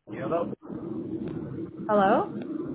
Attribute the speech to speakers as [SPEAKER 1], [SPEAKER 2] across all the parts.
[SPEAKER 1] Hello?
[SPEAKER 2] Hello?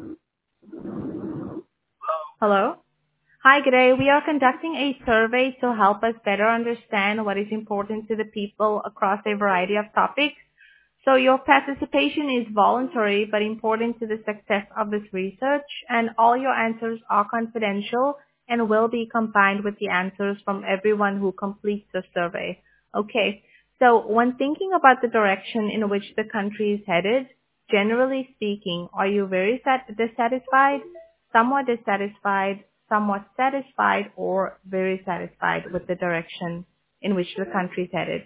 [SPEAKER 2] Hello? Hi, good day. We are conducting a survey to help us better understand what is important to the people across a variety of topics. So your participation is voluntary but important to the success of this research, and all your answers are confidential and will be combined with the answers from everyone who completes the survey. Okay. So when thinking about the direction in which the country is headed, generally speaking, are you very dissatisfied, somewhat dissatisfied, somewhat satisfied, or very satisfied with the direction in which the country is headed?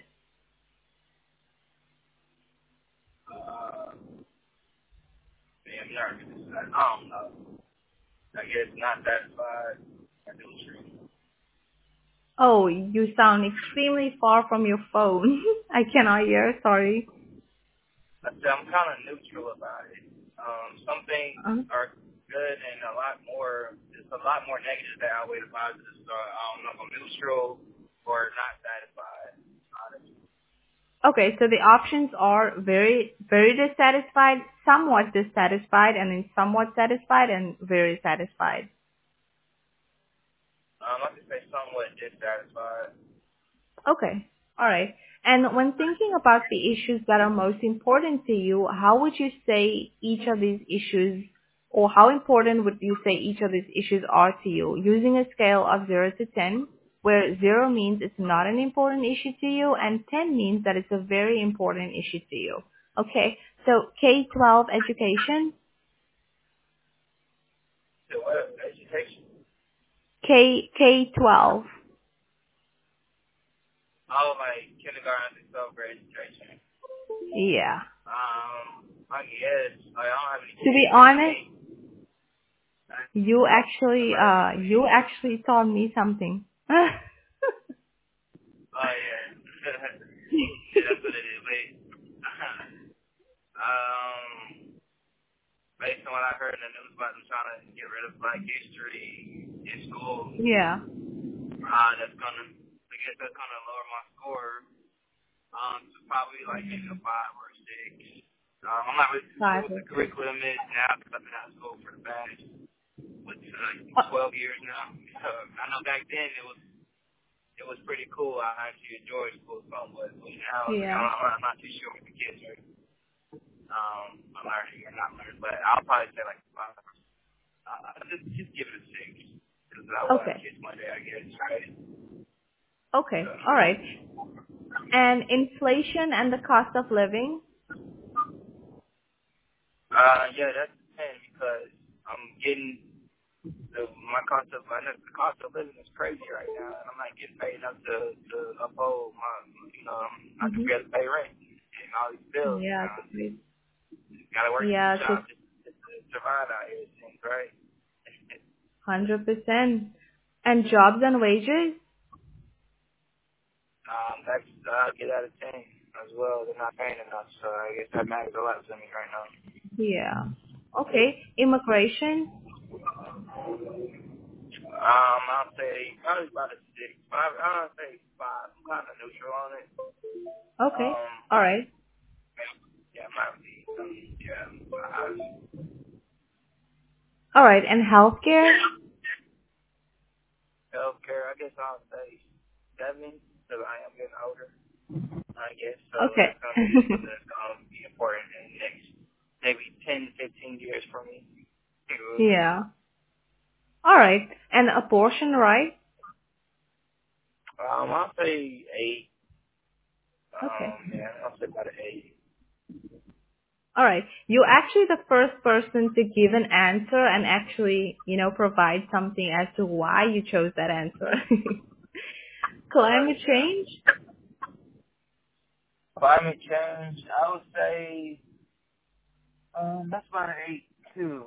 [SPEAKER 1] I'm nervous. I don't know. I guess not satisfied. I do true.
[SPEAKER 2] Oh, you sound extremely far from your phone. I cannot hear, sorry.
[SPEAKER 1] I say I'm kind of neutral about it. Some things
[SPEAKER 2] Uh,
[SPEAKER 1] are good and it's a lot more negative that outweigh the positives. So I don't know if I'm neutral or not satisfied. Honestly.
[SPEAKER 2] Okay, so the options are very dissatisfied, somewhat dissatisfied, and then somewhat satisfied, and very satisfied.
[SPEAKER 1] I could say somewhat dissatisfied.
[SPEAKER 2] Okay, alright. And when thinking about the issues that are most important to you, how would you say each of these issues, or how important would you say each of these issues are to you, using a scale of 0 to 10, where 0 means it's not an important issue to you, and 10 means that it's a very important issue to you. Okay, so K-12 education,
[SPEAKER 1] So what? Education?
[SPEAKER 2] K-12.
[SPEAKER 1] Oh, like kindergarten to 12th grade education.
[SPEAKER 2] Yeah.
[SPEAKER 1] I guess. Like, I don't have any
[SPEAKER 2] To be
[SPEAKER 1] kids. I
[SPEAKER 2] honest,
[SPEAKER 1] mean,
[SPEAKER 2] you actually told me something.
[SPEAKER 1] oh yeah. Yeah, that's what it is. Wait. um, based on what I heard in the news about them trying to get rid of Black history in school,
[SPEAKER 2] Yeah.
[SPEAKER 1] I guess that's gonna lower my score, to probably like maybe a 5 or 6. I'm not really too sure
[SPEAKER 2] Five.
[SPEAKER 1] what the curriculum is now because I've been out of school for the past,
[SPEAKER 2] Uh,
[SPEAKER 1] 12 years now. So I know back then it was pretty cool. I actually enjoyed school somewhat, but now
[SPEAKER 2] yeah.
[SPEAKER 1] I'm not too sure what the kids are learning or not learning. But I'll probably say like 5. Just give it a 6 because I will have
[SPEAKER 2] Okay.
[SPEAKER 1] kids one day, I guess, right? So,
[SPEAKER 2] Okay. All right. And inflation and the cost of living?
[SPEAKER 1] yeah, that's the thing because I'm getting the cost of living is crazy right now, and I'm not getting paid enough to uphold I can
[SPEAKER 2] Mm-hmm.
[SPEAKER 1] barely pay rent and all these bills.
[SPEAKER 2] Yeah. Great.
[SPEAKER 1] Gotta work 2
[SPEAKER 2] Yeah.
[SPEAKER 1] jobs just to survive out here, it seems, right?
[SPEAKER 2] 100%. And jobs and wages?
[SPEAKER 1] That's get out of 10 as well. They're not paying enough, so I guess that matters a lot to me right now.
[SPEAKER 2] Yeah. Okay. Immigration?
[SPEAKER 1] I'll say probably about a 6. I'll say 5. I'm kind of neutral on it.
[SPEAKER 2] Okay.
[SPEAKER 1] Um,
[SPEAKER 2] All right.
[SPEAKER 1] yeah, might be. Yeah, 5.
[SPEAKER 2] All right. And healthcare?
[SPEAKER 1] Healthcare, I guess I'll say 7 because I am getting older. I guess so.
[SPEAKER 2] Okay.
[SPEAKER 1] That's gonna be something that's gonna be important in the next maybe 10, 15 years for me.
[SPEAKER 2] yeah. All right. And abortion right?
[SPEAKER 1] I'll say 8.
[SPEAKER 2] Okay.
[SPEAKER 1] Yeah, I'll say about an 8.
[SPEAKER 2] All right. You're actually the first person to give an answer and actually, provide something as to why you chose that answer. Climate
[SPEAKER 1] Yeah.
[SPEAKER 2] change?
[SPEAKER 1] Climate change, I would say that's about an 8 too.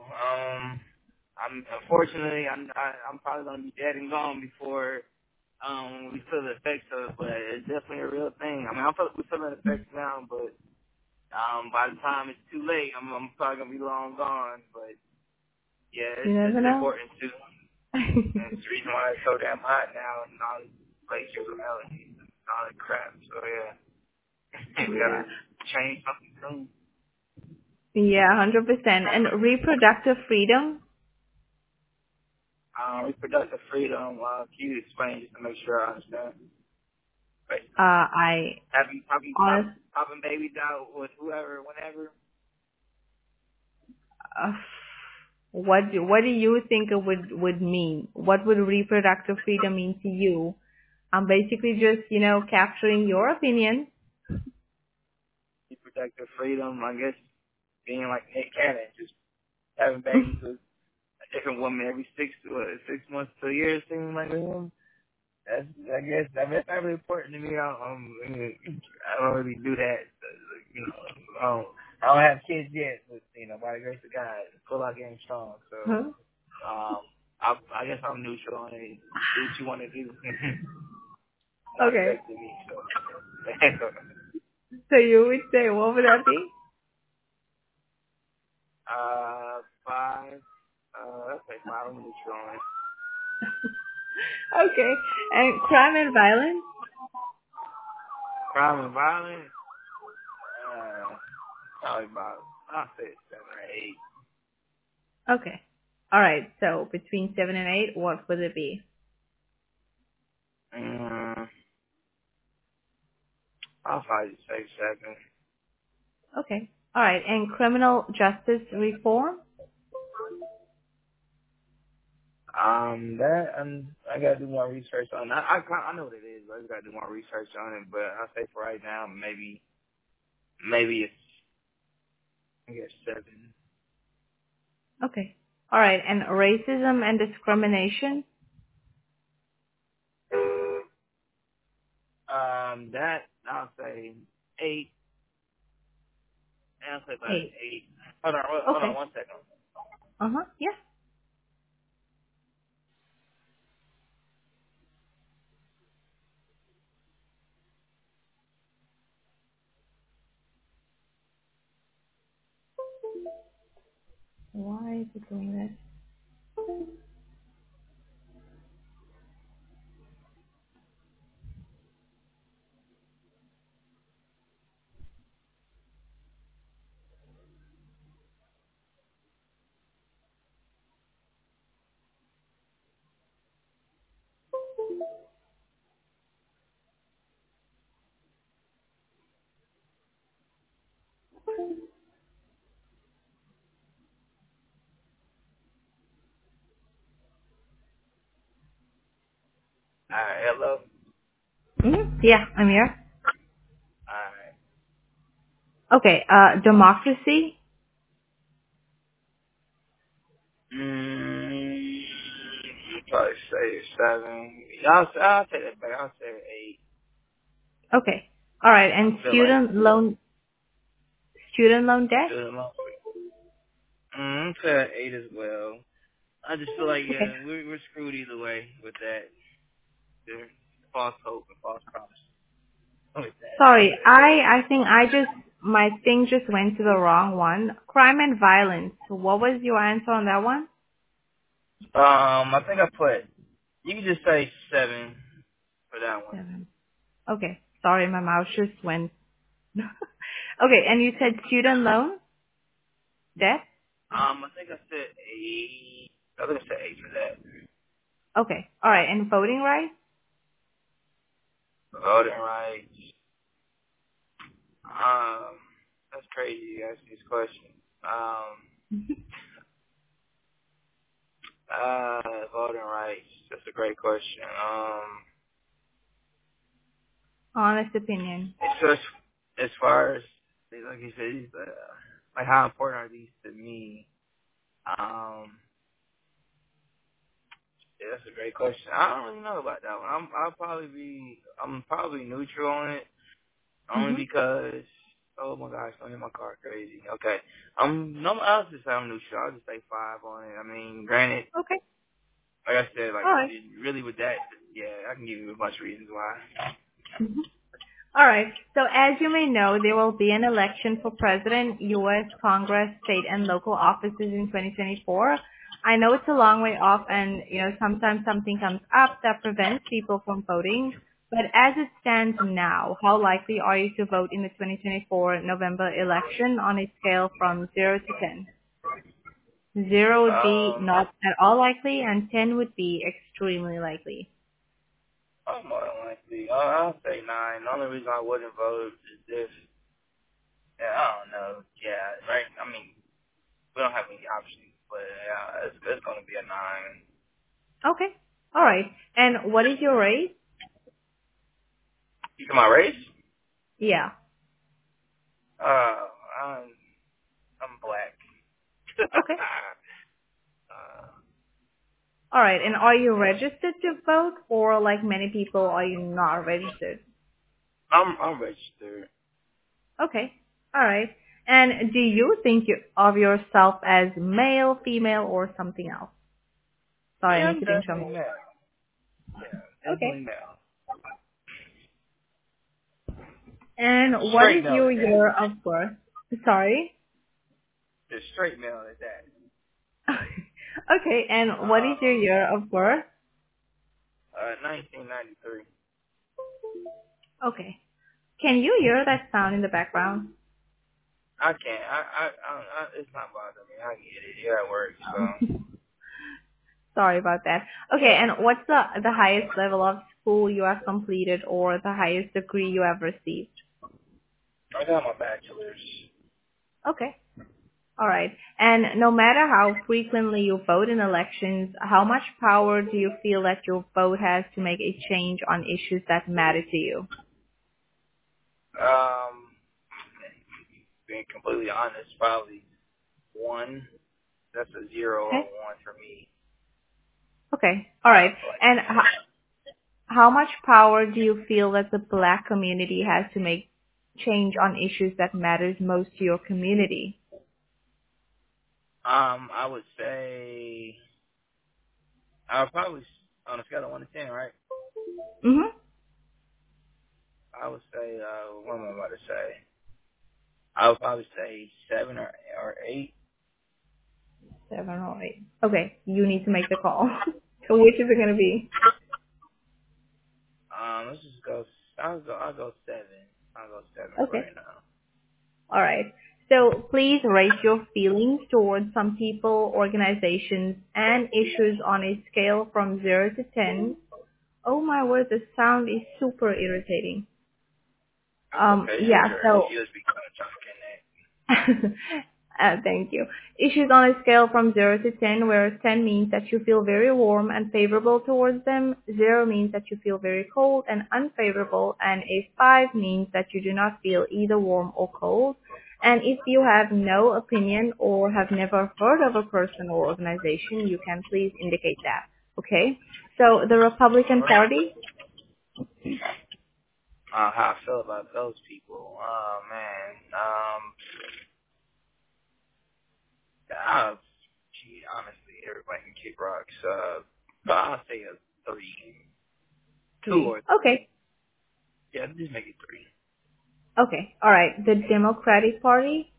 [SPEAKER 1] I'm probably gonna be dead and gone before we feel the effects of it, but it's definitely a real thing. I mean, we feel the effects now, but by the time it's too late, I'm probably gonna be long gone. But yeah,
[SPEAKER 2] You
[SPEAKER 1] it's
[SPEAKER 2] never know.
[SPEAKER 1] important too. And it's the reason why it's so damn hot now, and all these glaciers are melting and all that crap. So yeah, we
[SPEAKER 2] yeah.
[SPEAKER 1] gotta change something soon.
[SPEAKER 2] Yeah, 100%. And reproductive freedom?
[SPEAKER 1] Reproductive freedom. Can you explain just to make sure I understand? Right.
[SPEAKER 2] I honest,
[SPEAKER 1] Popping babies out with whoever, whenever.
[SPEAKER 2] uh, what do you think it would mean? What would reproductive freedom mean to you? I'm basically just, capturing your opinion.
[SPEAKER 1] Reproductive freedom, I guess, being like Nick Cannon, just having babies with a different woman every 6 months to a year, seems like him. I guess that's not really important to me. I don't really do that. You know, I don't have kids yet, but by the grace of God, pull out game strong. So,
[SPEAKER 2] Huh?
[SPEAKER 1] I guess I'm neutral on it. Do what you want to do. Not
[SPEAKER 2] Okay.
[SPEAKER 1] affecting me. So,
[SPEAKER 2] So you would say, what would that be?
[SPEAKER 1] 5. Let's say 5. I'm neutral on it.
[SPEAKER 2] Okay. And crime and violence?
[SPEAKER 1] Crime and violence. Probably about, I'll say 7 or 8.
[SPEAKER 2] Okay. All right. So between 7 and 8, what would it be?
[SPEAKER 1] I'll probably say 7.
[SPEAKER 2] Okay. All right. And criminal justice reform?
[SPEAKER 1] I gotta do more research on that. I know what it is, but I just gotta do more research on it. But I'll say for right now, maybe it's, I guess, 7.
[SPEAKER 2] Okay. All right. And racism and discrimination?
[SPEAKER 1] That I'll say 8. I'll say about
[SPEAKER 2] 8.
[SPEAKER 1] 8. Hold on,
[SPEAKER 2] Okay.
[SPEAKER 1] 1 second.
[SPEAKER 2] Uh-huh. Yeah. Why is it doing this?
[SPEAKER 1] Alright, hello.
[SPEAKER 2] Mm-hmm. Yeah, I'm here.
[SPEAKER 1] Alright.
[SPEAKER 2] Okay. Democracy?
[SPEAKER 1] Probably say 7. I'll take that back. I'll say 8.
[SPEAKER 2] Okay. All right.
[SPEAKER 1] I
[SPEAKER 2] And
[SPEAKER 1] feel like
[SPEAKER 2] student loan debt?
[SPEAKER 1] student loan. I'm saying 8 as well. I just feel like
[SPEAKER 2] Okay.
[SPEAKER 1] we're screwed either way with that. There's false hope and false promise with that.
[SPEAKER 2] Sorry, I think my thing just went to the wrong one. Crime and violence. What was your answer on that one?
[SPEAKER 1] I think I put. You can just say 7 for that one.
[SPEAKER 2] 7. Okay. Sorry, my mouse just went. Okay, and you said student loan debt?
[SPEAKER 1] I think I said 8. I think I said 8 for that.
[SPEAKER 2] Okay. All right. And voting rights?
[SPEAKER 1] Voting rights. That's crazy. You ask these questions. Voting rights. That's a great question.
[SPEAKER 2] Honest opinion.
[SPEAKER 1] It's just as far as like you said, like how important are these to me? Yeah, that's a great question. I don't really know about that one. I'm probably neutral on it, only
[SPEAKER 2] Mhm.
[SPEAKER 1] because oh my gosh, don't hit my car crazy. Okay, no, I'll just say I'm neutral. I'll just say 5 on it. I mean, granted,
[SPEAKER 2] Okay.
[SPEAKER 1] like I said, like
[SPEAKER 2] All right.
[SPEAKER 1] really with that, yeah, I can give you a bunch of reasons why.
[SPEAKER 2] Mhm. All right. So as you may know, there will be an election for president, U.S. Congress, state, and local offices in 2024. I know it's a long way off, and sometimes something comes up that prevents people from voting. But as it stands now, how likely are you to vote in the 2024 November election on a scale from 0 to 10? 0 would be not at all likely, and 10 would be extremely likely.
[SPEAKER 1] I'm more than likely. I'll say 9. The only reason I wouldn't vote is if, yeah, I don't know. Yeah, right. I mean, we don't have any options, but yeah, it's going to be a 9.
[SPEAKER 2] Okay. All right. And what is your race?
[SPEAKER 1] You know my race?
[SPEAKER 2] Yeah.
[SPEAKER 1] I'm black.
[SPEAKER 2] Okay. All right. And are you registered to vote, or like many people, are you not registered?
[SPEAKER 1] I'm registered.
[SPEAKER 2] Okay. All right. And do you think of yourself as male, female, or something else? Sorry,
[SPEAKER 1] Yeah,
[SPEAKER 2] I
[SPEAKER 1] I'm
[SPEAKER 2] need to interrupt.
[SPEAKER 1] definitely male. Yeah, definitely
[SPEAKER 2] Okay.
[SPEAKER 1] male.
[SPEAKER 2] And what
[SPEAKER 1] Straight
[SPEAKER 2] is
[SPEAKER 1] male
[SPEAKER 2] your
[SPEAKER 1] at that.
[SPEAKER 2] year of birth? Sorry.
[SPEAKER 1] Just straight male at that.
[SPEAKER 2] Okay. And what is your year of birth?
[SPEAKER 1] 1993.
[SPEAKER 2] Okay. Can you hear that sound in the background?
[SPEAKER 1] I can't. It's not bothering me. I get it. You're at work, so.
[SPEAKER 2] Sorry about that. Okay, and what's the highest level of school you have completed or the highest degree you have received?
[SPEAKER 1] I got my bachelor's.
[SPEAKER 2] Okay. All right. And no matter how frequently you vote in elections, how much power do you feel that your vote has to make a change on issues that matter to you?
[SPEAKER 1] Being completely honest, probably 1. That's a 0 or 1
[SPEAKER 2] Okay.
[SPEAKER 1] for me.
[SPEAKER 2] Okay. All right.
[SPEAKER 1] Like,
[SPEAKER 2] And how much power do you feel that the black community has to make change on issues that matters most to your community?
[SPEAKER 1] I would say, I would probably, on a scale of 1 to 10, right?
[SPEAKER 2] Mm-hmm.
[SPEAKER 1] I would say, what am I about to say? I would probably say 7 or 8.
[SPEAKER 2] 7 or 8. Okay, you need to make the call. So which is it going to be?
[SPEAKER 1] Let's just go, I'll go 7. I'll go 7 for
[SPEAKER 2] Okay.
[SPEAKER 1] right now.
[SPEAKER 2] All right. So please rate your feelings towards some people, organizations, and issues on a scale from 0 to 10. Oh my word, the sound is super irritating.
[SPEAKER 1] That's okay. Your
[SPEAKER 2] Yeah,
[SPEAKER 1] turn.
[SPEAKER 2] so
[SPEAKER 1] You just be kind of talking that.
[SPEAKER 2] Thank you. Issues on a scale from 0 to 10, where 10 means that you feel very warm and favorable towards them, 0 means that you feel very cold and unfavorable, and a 5 means that you do not feel either warm or cold. And if you have no opinion or have never heard of a person or organization, you can please indicate that. Okay? So the Republican Party,
[SPEAKER 1] How I feel about those people. Oh, man. Gee, honestly, everybody can kick rocks. But I'll say a 3. 2
[SPEAKER 2] 3.
[SPEAKER 1] or,
[SPEAKER 2] Okay.
[SPEAKER 1] yeah, just make it 3.
[SPEAKER 2] Okay. All right. The Democratic Party,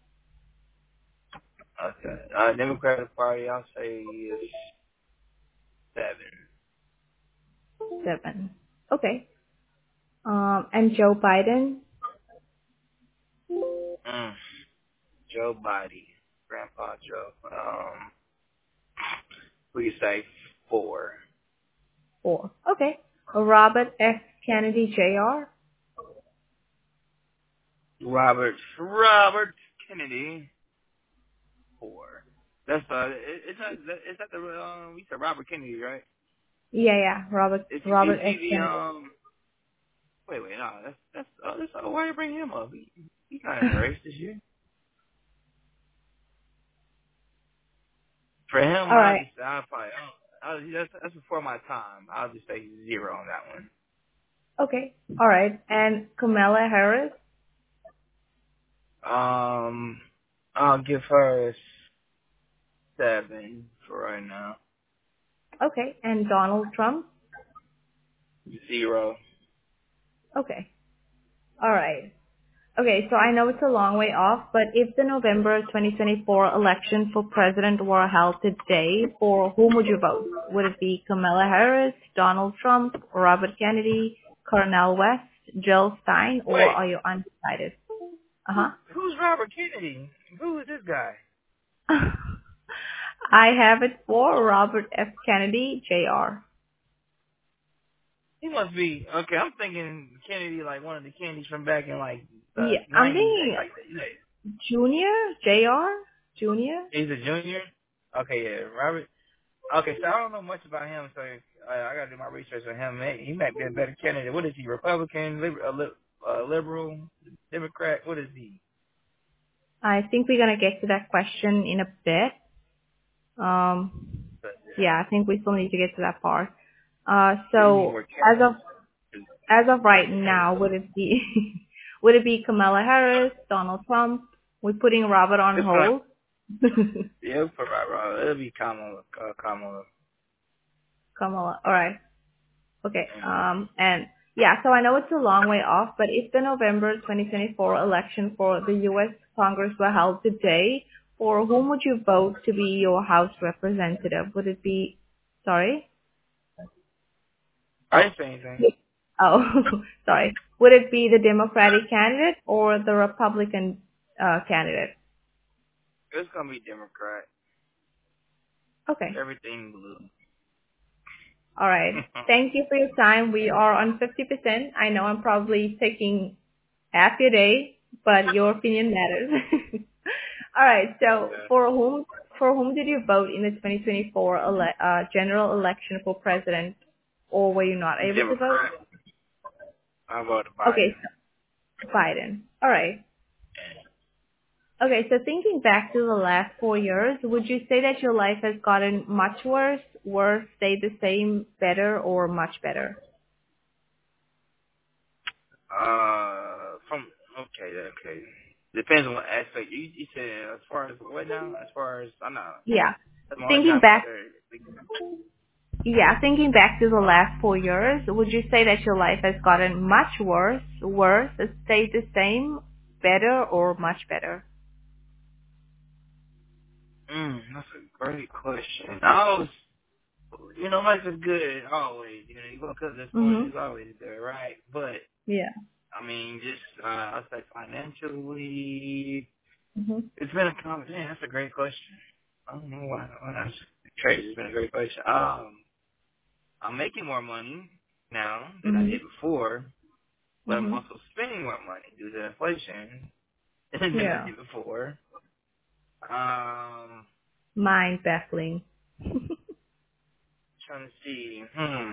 [SPEAKER 1] Okay. Democratic Party, I'll say is 7.
[SPEAKER 2] 7. Okay. And Joe Biden,
[SPEAKER 1] Joe Biden. Grandpa Joe. We could say 4.
[SPEAKER 2] 4. Okay. Robert F. Kennedy Jr.,
[SPEAKER 1] Robert Kennedy. 4. That's is that the we said Robert Kennedy, right?
[SPEAKER 2] Yeah, Robert
[SPEAKER 1] Is
[SPEAKER 2] Robert F.
[SPEAKER 1] he the
[SPEAKER 2] Kennedy.
[SPEAKER 1] wait, no, that's why you bring him up? He's not in the race this year. For him,
[SPEAKER 2] All right.
[SPEAKER 1] I'll probably that's before my time. I'll just say 0 on that one.
[SPEAKER 2] Okay. All right. And Kamala Harris.
[SPEAKER 1] I'll give her a 7 for right now.
[SPEAKER 2] Okay. And Donald Trump.
[SPEAKER 1] 0.
[SPEAKER 2] Okay. All right. Okay, so I know it's a long way off, but if the November 2024 election for president were held today, for whom would you vote? Would it be Kamala Harris, Donald Trump, Robert Kennedy, Cornel West, Jill Stein, or
[SPEAKER 1] Wait,
[SPEAKER 2] are you undecided? Uh-huh.
[SPEAKER 1] who's Robert Kennedy? Who is this guy?
[SPEAKER 2] I have it for Robert F. Kennedy, Jr.
[SPEAKER 1] He must be okay. I'm thinking Kennedy, like one of the Kennedys from back in like the
[SPEAKER 2] Yeah, I'm
[SPEAKER 1] '90s.
[SPEAKER 2] thinking
[SPEAKER 1] Like,
[SPEAKER 2] Junior, Jr., Junior.
[SPEAKER 1] he's a junior. Okay, yeah, Robert. Okay, so I don't know much about him, so I got to do my research on him. He might be a better candidate. What is he? Republican, liberal, Democrat? What is he?
[SPEAKER 2] I think we're gonna get to that question in a bit. Yeah, I think we still need to get to that part.
[SPEAKER 1] Maybe he's
[SPEAKER 2] So
[SPEAKER 1] more
[SPEAKER 2] as of right now, would it be would it be Kamala Harris, Donald Trump? We're putting Robert on hold.
[SPEAKER 1] yeah, for right. It'll be Kamala. Kamala.
[SPEAKER 2] Kamala. All right. Okay. And yeah, so I know it's a long way off, but if the November 2024 election for the U.S. Congress were held today, for whom would you vote to be your House representative? Would it be, sorry?
[SPEAKER 1] I didn't say anything.
[SPEAKER 2] Oh, sorry. Would it be the Democratic candidate or the Republican candidate?
[SPEAKER 1] It's gonna be Democrat.
[SPEAKER 2] Okay.
[SPEAKER 1] Everything blue.
[SPEAKER 2] All right. Thank you for your time. We are on 50%. I know I'm probably taking half your day, but your opinion matters. All right. So for whom did you vote in the 2024 general election for president, or were you not able to vote?
[SPEAKER 1] Democrat. I voted
[SPEAKER 2] Okay,
[SPEAKER 1] Biden.
[SPEAKER 2] so Biden. All right. Okay, so thinking back to the last 4 years, would you say that your life has gotten much worse, stayed the same, better, or much better?
[SPEAKER 1] Okay. Depends on what aspect. You said as far as what now? As far as I'm not.
[SPEAKER 2] Yeah.
[SPEAKER 1] My life
[SPEAKER 2] Thinking
[SPEAKER 1] got
[SPEAKER 2] back,
[SPEAKER 1] better.
[SPEAKER 2] thinking back to the last 4 years, would you say that your life has gotten much worse, stayed the same, better, or much better?
[SPEAKER 1] That's a great question. I was, life is good always. You go because this point
[SPEAKER 2] Mhm.
[SPEAKER 1] is always there, right? But
[SPEAKER 2] Yeah.
[SPEAKER 1] I mean, just I say financially,
[SPEAKER 2] Mhm.
[SPEAKER 1] it's been a combination. That's a great question. I don't know why. That's crazy. It's been a great question. I'm making more money now than I did
[SPEAKER 2] Mhm.
[SPEAKER 1] before, but I'm
[SPEAKER 2] Mhm.
[SPEAKER 1] also spending more money due to inflation than I
[SPEAKER 2] Yeah.
[SPEAKER 1] did before.
[SPEAKER 2] Mind baffling.
[SPEAKER 1] Trying to see.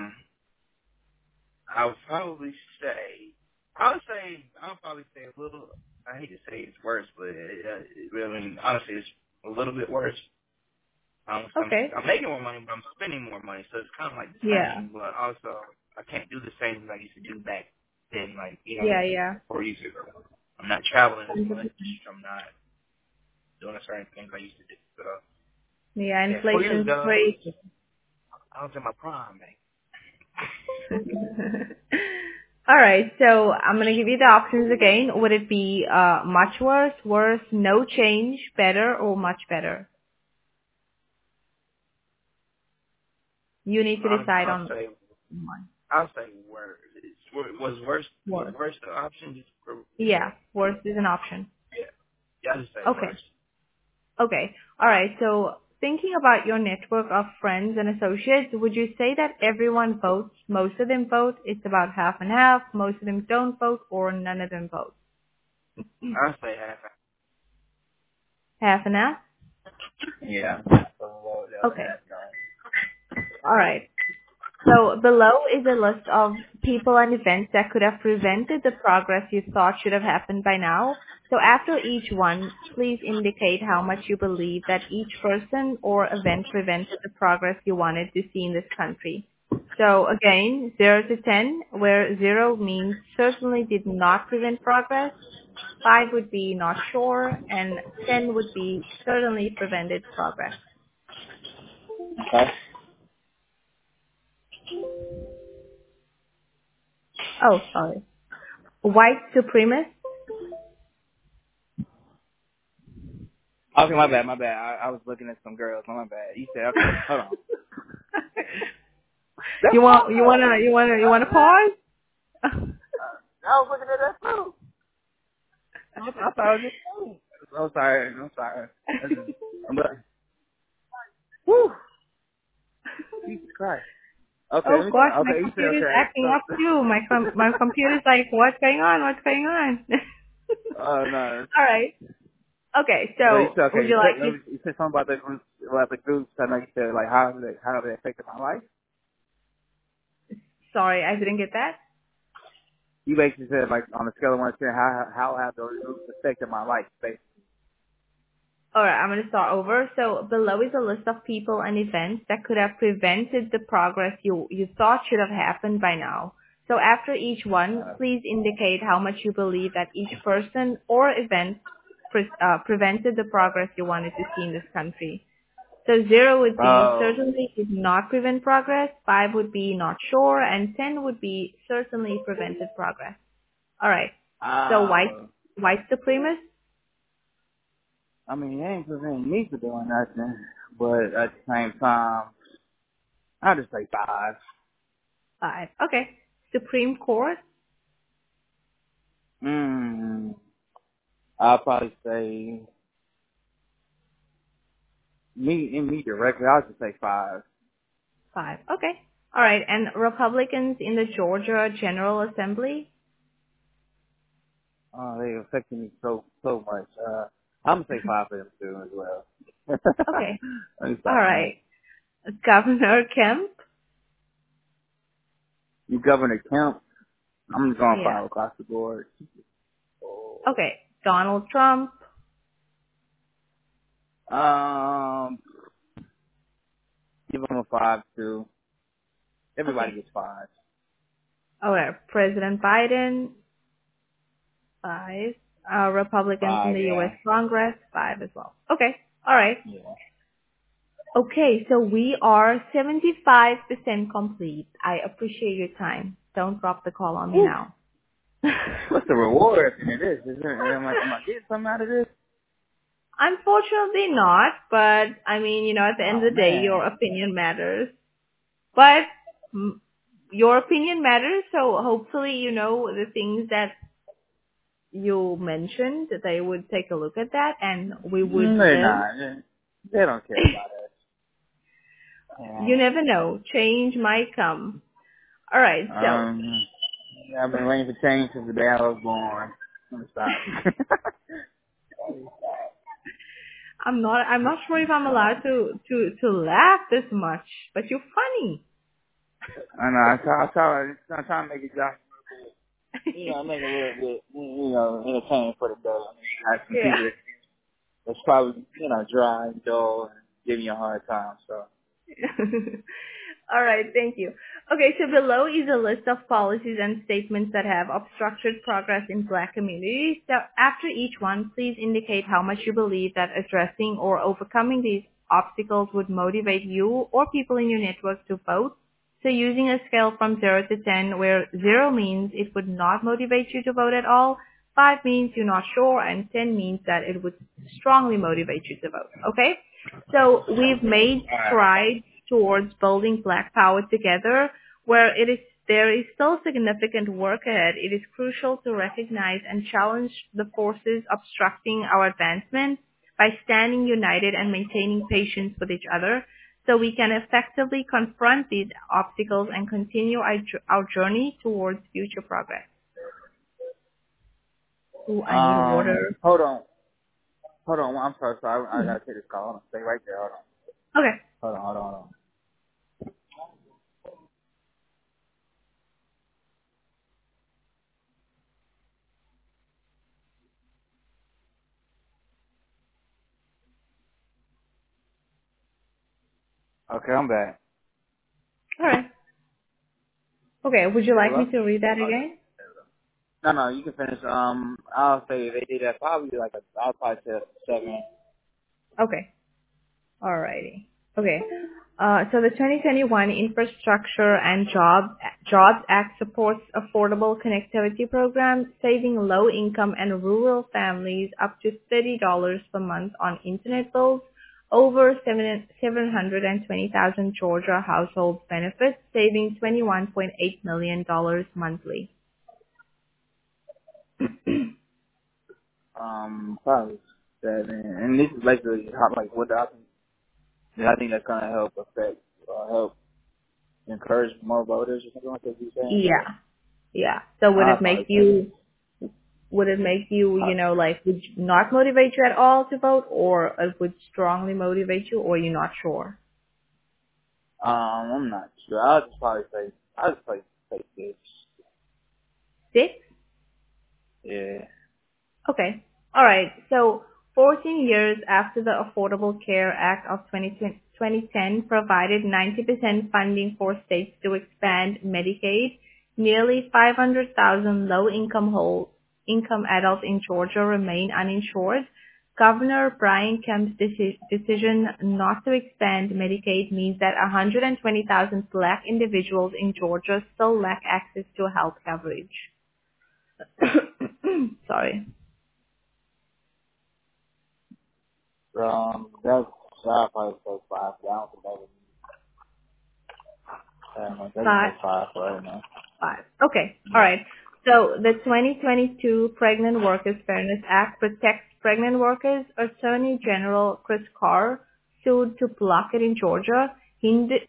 [SPEAKER 1] I would probably say. I'll probably say a little. I hate to say it's worse, but honestly, it's a little bit worse.
[SPEAKER 2] Okay.
[SPEAKER 1] I'm making more money, but I'm spending more money, so it's kind of like the
[SPEAKER 2] Yeah.
[SPEAKER 1] same. But also, I can't do the same as I used to do back then, like
[SPEAKER 2] Yeah. Yeah.
[SPEAKER 1] 4 years ago. I'm not traveling as much.
[SPEAKER 2] 100%.
[SPEAKER 1] I'm not doing certain things I used to do. So
[SPEAKER 2] Yeah.
[SPEAKER 1] yeah, 4 years
[SPEAKER 2] Inflation's
[SPEAKER 1] ago,
[SPEAKER 2] crazy.
[SPEAKER 1] I was in my prime, man.
[SPEAKER 2] All right, so I'm gonna give you the options again. Would it be much worse, no change, better, or much better? You need to decide
[SPEAKER 1] I'll
[SPEAKER 2] on
[SPEAKER 1] say
[SPEAKER 2] one.
[SPEAKER 1] worse. Was worse
[SPEAKER 2] Worse.
[SPEAKER 1] the option? Just
[SPEAKER 2] Yeah, worse is an option.
[SPEAKER 1] yeah, I just say
[SPEAKER 2] Okay.
[SPEAKER 1] worse.
[SPEAKER 2] Okay. All right. So thinking about your network of friends and associates, would you say that everyone votes? Most of them vote. It's about half and half. Most of them don't vote, or none of them vote.
[SPEAKER 1] I'll say half.
[SPEAKER 2] Half and half.
[SPEAKER 1] Yeah.
[SPEAKER 2] Okay. All right. So below is a list of people and events that could have prevented the progress you thought should have happened by now. So after each one, please indicate how much you believe that each person or event prevented the progress you wanted to see in this country. So again, 0 to 10, where 0 means certainly did not prevent progress, 5 would be not sure, and 10 would be certainly prevented progress.
[SPEAKER 1] Okay.
[SPEAKER 2] Oh, sorry. White supremacist.
[SPEAKER 1] Okay, my bad. I was looking at some girls. My bad. You said okay. Hold on. That's
[SPEAKER 2] You want to pause?
[SPEAKER 1] I was looking at that too. I thought it was just me. I'm sorry. That's just, but, whew, Jesus Christ. Okay,
[SPEAKER 2] Oh gosh, my
[SPEAKER 1] okay, you said
[SPEAKER 2] computer's
[SPEAKER 1] okay.
[SPEAKER 2] acting up too. My computer's like, what's going on? What's going on?
[SPEAKER 1] No.
[SPEAKER 2] All right. Okay,
[SPEAKER 1] Well, you
[SPEAKER 2] so
[SPEAKER 1] said
[SPEAKER 2] would
[SPEAKER 1] okay.
[SPEAKER 2] you like me?
[SPEAKER 1] You said something about the groups. I know you said like how they affected my life.
[SPEAKER 2] Sorry, I didn't get that.
[SPEAKER 1] You basically said like on a scale of 1 to 10, how have those groups affected my life? Basically.
[SPEAKER 2] All right, I'm going to start over. So below is a list of people and events that could have prevented the progress you thought should have happened by now. So after each one, please indicate how much you believe that each person or event prevented the progress you wanted to see in this country. So 0 would be
[SPEAKER 1] Oh.
[SPEAKER 2] certainly did not prevent progress, 5 would be not sure, and 10 would be certainly prevented progress. All right. So white supremacist?
[SPEAKER 1] I mean, it ain't preventing me from doing nothing, but at the same time, I'll just say 5.
[SPEAKER 2] 5. Okay. Supreme Court?
[SPEAKER 1] I'll probably say me directly. I'll just say 5.
[SPEAKER 2] 5. Okay. All right. And Republicans in the Georgia General Assembly?
[SPEAKER 1] They affected me so much. I'm gonna say 5 for them too as well.
[SPEAKER 2] Okay.
[SPEAKER 1] Let me
[SPEAKER 2] All
[SPEAKER 1] stop playing.
[SPEAKER 2] right. Governor Kemp?
[SPEAKER 1] You Governor Kemp, I'm just going
[SPEAKER 2] Yeah.
[SPEAKER 1] 5 across the board.
[SPEAKER 2] Okay. Donald Trump?
[SPEAKER 1] Um, give him a 5 too. Everybody
[SPEAKER 2] Okay.
[SPEAKER 1] gets 5.
[SPEAKER 2] All right. President Biden? 5. Republicans in
[SPEAKER 1] 5,
[SPEAKER 2] the U.S.
[SPEAKER 1] yeah.
[SPEAKER 2] Congress? 5 as well. Okay. All right.
[SPEAKER 1] Yeah.
[SPEAKER 2] Okay, so we are 75% complete. I appreciate your time. Don't drop the call on me
[SPEAKER 1] Whew.
[SPEAKER 2] now.
[SPEAKER 1] What's the reward in this? Am I getting something out of this?
[SPEAKER 2] Unfortunately not, but I mean, at the end
[SPEAKER 1] Oh
[SPEAKER 2] of the day,
[SPEAKER 1] man.
[SPEAKER 2] your opinion matters. But your opinion matters, so hopefully, the things that you mentioned, they would take a look at that and we would
[SPEAKER 1] They're
[SPEAKER 2] live.
[SPEAKER 1] not. They don't care about us.
[SPEAKER 2] You
[SPEAKER 1] Yeah.
[SPEAKER 2] never know. Change might come. All right, so
[SPEAKER 1] I've been waiting for change since the day I was born. Let me stop.
[SPEAKER 2] I'm not sure if I'm allowed to laugh this much, but you're funny.
[SPEAKER 1] I know. I'm trying to make it just, make it a little bit, entertaining for the day. I have some
[SPEAKER 2] Yeah.
[SPEAKER 1] people that's probably, dry and dull and giving you a hard time. So.
[SPEAKER 2] All right, thank you. Okay, so below is a list of policies and statements that have obstructed progress in Black communities. So after each one, please indicate how much you believe that addressing or overcoming these obstacles would motivate you or people in your network to vote. So using a scale from 0 to 10, where 0 means it would not motivate you to vote at all, 5 means you're not sure, and 10 means that it would strongly motivate you to vote. Okay? So we've made strides towards building Black Power together, where there is still significant work ahead. It is crucial to recognize and challenge the forces obstructing our advancement by standing united and maintaining patience with each other so we can effectively confront these obstacles and continue our journey towards future progress. Ooh, I need water.
[SPEAKER 1] Hold on. I'm sorry. I gotta take this call. Hold on. Stay right there.
[SPEAKER 2] Okay.
[SPEAKER 1] Hold on. Okay, I'm back.
[SPEAKER 2] All right. Okay. Would you like me
[SPEAKER 1] Hello?
[SPEAKER 2] to read that again?
[SPEAKER 1] No, you can finish. I'll say they did that probably I'll probably say 7.
[SPEAKER 2] Okay. Alrighty. Okay. So the 2021 Infrastructure and Jobs Act supports affordable connectivity programs, saving low-income and rural families up to $30 per month on internet bills. Over 720,000 Georgia households benefit, saving $21.8 million monthly.
[SPEAKER 3] Probably 7. And this is basically how, like, what I think that's gonna help affect, help encourage more voters or something like that you saying?
[SPEAKER 2] Yeah. Yeah. So
[SPEAKER 3] I'll probably say,
[SPEAKER 2] would it make you, like, would not motivate you at all to vote, or it would strongly motivate you, or you're not sure?
[SPEAKER 3] I'm not sure. I'll just probably say 6.
[SPEAKER 2] 6?
[SPEAKER 3] Yeah.
[SPEAKER 2] Okay. All right. So 14 years after the Affordable Care Act of 2010 provided 90% funding for states to expand Medicaid, nearly 500,000 low-income adults in Georgia remain uninsured. Governor Brian Kemp's decision not to expand Medicaid means that 120,000 Black individuals in Georgia still lack access to health coverage. Sorry.
[SPEAKER 3] That's, I'll probably say 5. I don't think that would
[SPEAKER 2] Five.
[SPEAKER 3] say 5 right now.
[SPEAKER 2] Five. Okay. All right. So the 2022 Pregnant Workers Fairness Act protects pregnant workers. Attorney General Chris Carr sued to block it in Georgia, hindered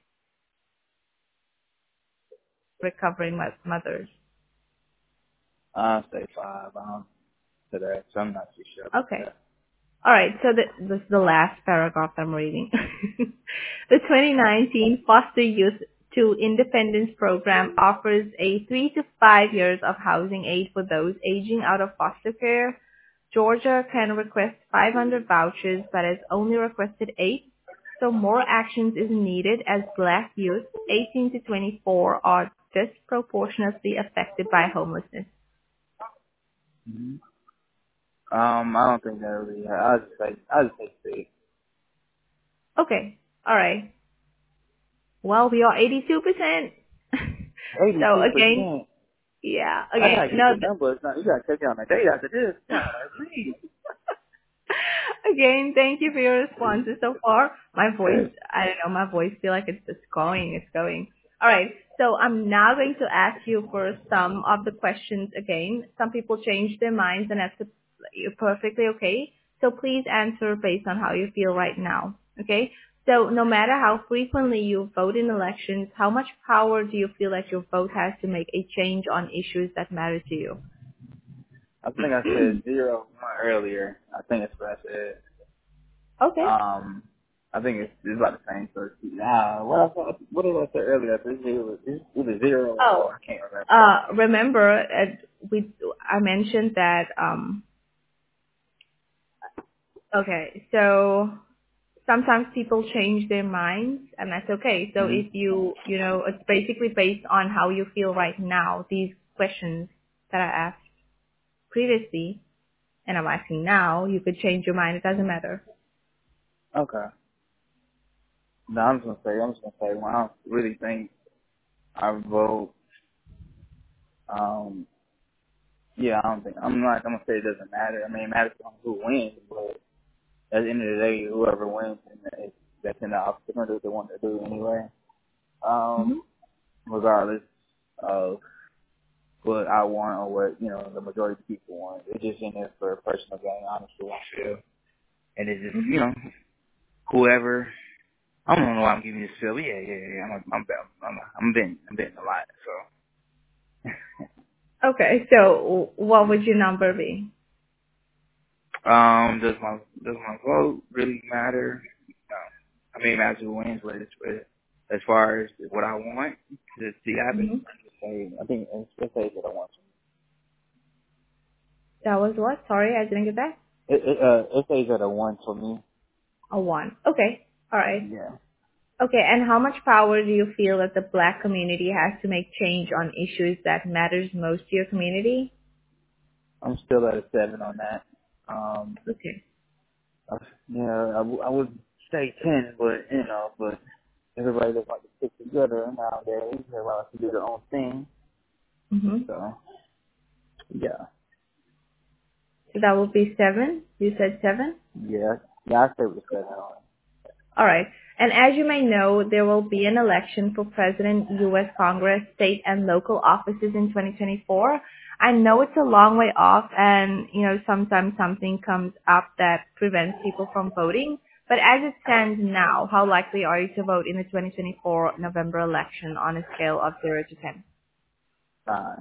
[SPEAKER 2] recovering mothers.
[SPEAKER 3] I'll say 5. Today, so I'm not too sure about
[SPEAKER 2] Okay.
[SPEAKER 3] that.
[SPEAKER 2] All right, so this is the last paragraph I'm reading. The 2019 Foster Youth to Independence Program offers a 3 to 5 years of housing aid for those aging out of foster care. Georgia can request 500 vouchers, but has only requested 8. So more actions is needed as Black youth 18 to 24 are disproportionately affected by homelessness.
[SPEAKER 3] Mm-hmm. I don't think that really. I'll just say 6.
[SPEAKER 2] Okay, all right. Well, we are 82%. So again,
[SPEAKER 3] 82%.
[SPEAKER 2] yeah,
[SPEAKER 3] I
[SPEAKER 2] again,
[SPEAKER 3] gotta get
[SPEAKER 2] no,
[SPEAKER 3] the numbers. Now you gotta take me on a date after this. Yeah, please.
[SPEAKER 2] again, thank you for your responses so far. My voice, I don't know, my voice feel like it's just it's going. All right, so I'm now going to ask you for some of the questions again. Some people change their minds, and that's perfectly okay. So please answer based on how you feel right now. Okay? So no matter how frequently you vote in elections, how much power do you feel like your vote has to make a change on issues that matter to you?
[SPEAKER 3] I think I said 0 earlier. I think that's what I said.
[SPEAKER 2] Okay.
[SPEAKER 3] I think it's about the same. So, what did I say earlier? It's either 0
[SPEAKER 2] Oh,
[SPEAKER 3] or I can't remember.
[SPEAKER 2] remember, I mentioned that, okay, so sometimes people change their minds, and that's okay. So if
[SPEAKER 3] Mm-hmm.
[SPEAKER 2] it's basically based on how you feel right now, these questions that I asked previously, and I'm asking now, you could change your mind. It doesn't matter.
[SPEAKER 3] Okay. No, I'm just gonna say when I don't really think I vote. Yeah, I don't think I'm not gonna say it doesn't matter. I mean, it matters on who wins, but at the end of the day, whoever wins, that's in the office, they're gonna do what they want to do anyway.
[SPEAKER 2] Hmm.
[SPEAKER 3] Regardless of what I want or what the majority of people want. It's just in there for personal gain, honestly, I feel. And it's just
[SPEAKER 2] Hmm.
[SPEAKER 3] whoever. I don't know why I'm giving you this feel, but yeah. I'm betting a lot, so.
[SPEAKER 2] Okay, so what would your number be?
[SPEAKER 3] Does my vote really matter? No. I mean, it matters who wins, but as far as what I want to see happen,
[SPEAKER 2] Hmm.
[SPEAKER 3] I think let's say that I want
[SPEAKER 2] That was what? Sorry, I didn't get that.
[SPEAKER 3] to. It says that I want for me.
[SPEAKER 2] A 1. Okay. All right.
[SPEAKER 3] Yeah.
[SPEAKER 2] Okay, and how much power do you feel that the Black community has to make change on issues that matters most to your community?
[SPEAKER 3] I'm still at a 7 on that.
[SPEAKER 2] Okay.
[SPEAKER 3] I would say 10, but everybody doesn't like to stick together nowadays. Everybody likes to do their own thing.
[SPEAKER 2] Mm-hmm.
[SPEAKER 3] So, yeah.
[SPEAKER 2] So that would be 7. You said 7?
[SPEAKER 3] Yeah, I stay with a 7 on it.
[SPEAKER 2] All right. And as you may know, there will be an election for President, U.S. Congress, state and local offices in 2024. I know it's a long way off and, sometimes something comes up that prevents people from voting. But as it stands now, how likely are you to vote in the 2024 November election on a scale of 0 to 10?
[SPEAKER 3] 9.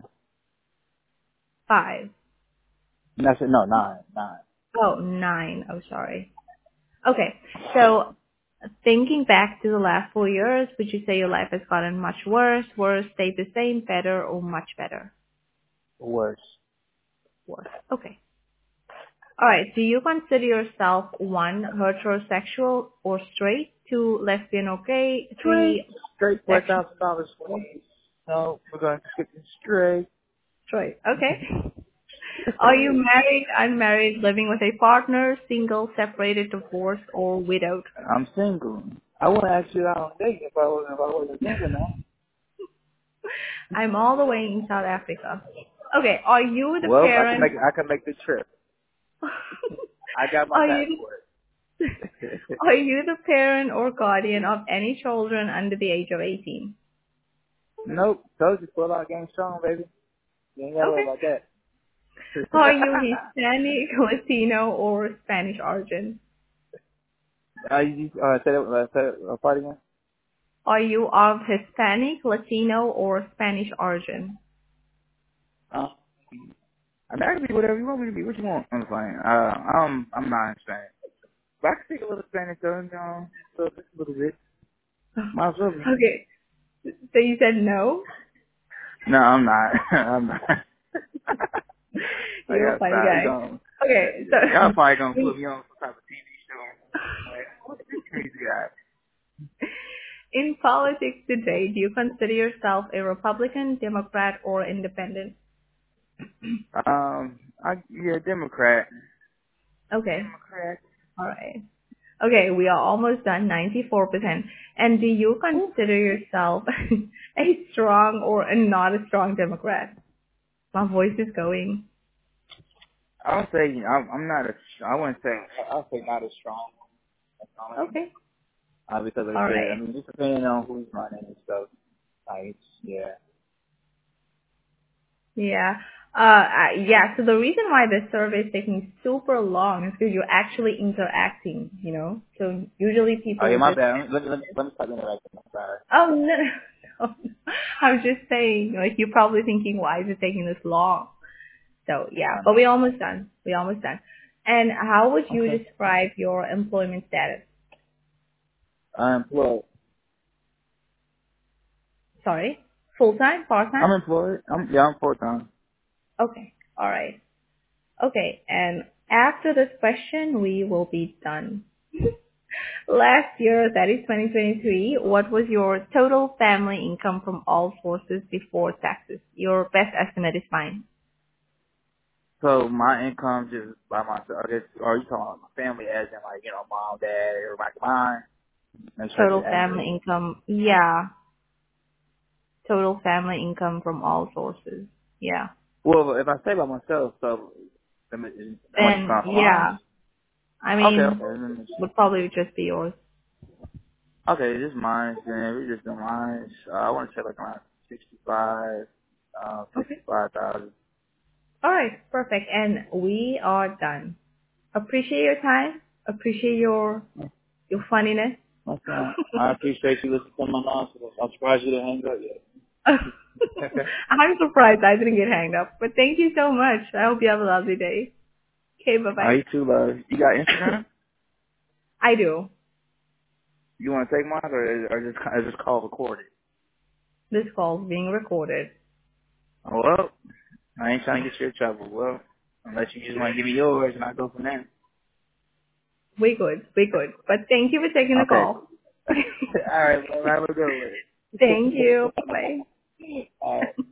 [SPEAKER 2] 5.
[SPEAKER 3] No, 9. 9.
[SPEAKER 2] Oh, 9. Oh, sorry. Okay. So thinking back to the last 4 years, would you say your life has gotten much worse, stayed the same, better, or much better?
[SPEAKER 3] Worse.
[SPEAKER 2] Worse. Okay. All right. Do you consider yourself 1, heterosexual or straight, 2, lesbian or gay, 3,
[SPEAKER 3] Straight
[SPEAKER 2] sexual?
[SPEAKER 3] $4,000, please. No, we're going to skip it straight.
[SPEAKER 2] Straight. Okay. Are you married, unmarried, living with a partner, single, separated, divorced, or widowed?
[SPEAKER 3] I'm single. I want to ask you out on a date if I wasn't single now.
[SPEAKER 2] I'm all the way in South Africa. Okay. Are you the
[SPEAKER 3] Well,
[SPEAKER 2] parent?
[SPEAKER 3] I can make the trip. I got my
[SPEAKER 2] Are you
[SPEAKER 3] passport.
[SPEAKER 2] Are you the parent or guardian of any children under the age of 18?
[SPEAKER 3] Nope. Told you, full out game strong, baby. You ain't got to worry
[SPEAKER 2] Okay.
[SPEAKER 3] about that.
[SPEAKER 2] Are you Hispanic, Latino, or Spanish origin?
[SPEAKER 3] You say that part again?
[SPEAKER 2] Are you of Hispanic, Latino, or Spanish origin?
[SPEAKER 3] I mean, I can be whatever you want me to be. What you want? I'm fine. I'm not Spanish. But I can speak a little Spanish, though, just a little bit. Might as well be.
[SPEAKER 2] Okay. So you said no?
[SPEAKER 3] No, I'm not. I'm not. I
[SPEAKER 2] You're a
[SPEAKER 3] got
[SPEAKER 2] funny
[SPEAKER 3] stop. You
[SPEAKER 2] guy.
[SPEAKER 3] gonna,
[SPEAKER 2] Okay.
[SPEAKER 3] y'all probably gonna
[SPEAKER 2] So
[SPEAKER 3] put me on some type of TV show. Like, what's this crazy guy?
[SPEAKER 2] in politics today, do you consider yourself a Republican, Democrat, or independent?
[SPEAKER 3] Democrat.
[SPEAKER 2] Okay.
[SPEAKER 3] Democrat.
[SPEAKER 2] All right. Okay, we are almost done, 94%. And do you consider yourself a strong or not a strong Democrat? My voice is going.
[SPEAKER 3] I'll say I'm not I wouldn't say I'll say not as strong.
[SPEAKER 2] Okay.
[SPEAKER 3] Because like
[SPEAKER 2] All
[SPEAKER 3] I said,
[SPEAKER 2] right.
[SPEAKER 3] just depending on who's running and stuff. Yeah.
[SPEAKER 2] Yeah. Yeah, so the reason why this survey is taking super long is because you're actually interacting, So usually
[SPEAKER 3] Oh yeah,
[SPEAKER 2] people
[SPEAKER 3] my
[SPEAKER 2] just...
[SPEAKER 3] bad. Let me stop interacting. I'm sorry.
[SPEAKER 2] Oh, no, no. I was just saying, you're probably thinking, why is it taking this long? So yeah, but we're almost done. We're almost done. And how would you
[SPEAKER 3] Okay.
[SPEAKER 2] describe your employment status?
[SPEAKER 3] Employed.
[SPEAKER 2] Sorry? Full-time?
[SPEAKER 3] I'm
[SPEAKER 2] Part-time?
[SPEAKER 3] employed. I'm full time.
[SPEAKER 2] Okay. All right. Okay. And after this question, we will be done. Last year, that is 2023, what was your total family income from all sources before taxes? Your best estimate is fine.
[SPEAKER 3] So my income just by myself. I guess, or are you talking about my family as in like, mom, dad, everybody combined? Make sure I
[SPEAKER 2] Total
[SPEAKER 3] get accurate.
[SPEAKER 2] family income. Yeah. Total family income from all sources. Yeah.
[SPEAKER 3] Well, if I say by myself, so how much is
[SPEAKER 2] Then,
[SPEAKER 3] coming from mine?
[SPEAKER 2] yeah. I
[SPEAKER 3] Okay.
[SPEAKER 2] mean,
[SPEAKER 3] Then
[SPEAKER 2] would probably just be yours.
[SPEAKER 3] okay, just mine. Then we just do mine. I want to say like around 65,
[SPEAKER 2] Okay.
[SPEAKER 3] 55,000.
[SPEAKER 2] All right. Perfect. And we are done. Appreciate your time. Appreciate your funniness.
[SPEAKER 3] That's fine. I appreciate you listening to my nonsense. I'm surprised you didn't hang up yet.
[SPEAKER 2] I'm surprised I didn't get hanged up. But thank you so much. I hope you have a lovely day. Okay, bye-bye.
[SPEAKER 3] You too, love. You got Instagram?
[SPEAKER 2] I do.
[SPEAKER 3] You want to take mine or just call recorded?
[SPEAKER 2] This call is being recorded.
[SPEAKER 3] Well, I ain't trying to get you in trouble. Well, unless you just want to give me yours and I go from there.
[SPEAKER 2] We good. We good. But thank you for taking the
[SPEAKER 3] Okay.
[SPEAKER 2] call.
[SPEAKER 3] All right, well, have a good one.
[SPEAKER 2] Thank you. Bye-bye.
[SPEAKER 3] All right.